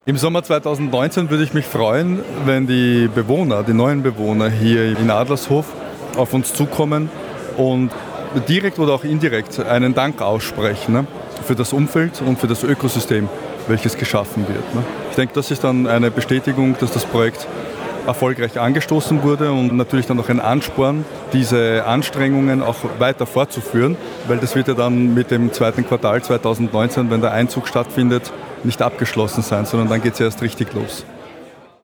Im Sommer 2019 würde ich mich freuen, wenn die neuen Bewohner hier in Adlershof auf uns zukommen und direkt oder auch indirekt einen Dank aussprechen, ne, für das Umfeld und für das Ökosystem, welches geschaffen wird. Ne. Ich denke, das ist dann eine Bestätigung, dass das Projekt erfolgreich angestoßen wurde und natürlich dann noch ein Ansporn, diese Anstrengungen auch weiter fortzuführen, weil das wird ja dann mit dem zweiten Quartal 2019, wenn der Einzug stattfindet, nicht abgeschlossen sein, sondern dann geht es erst richtig los.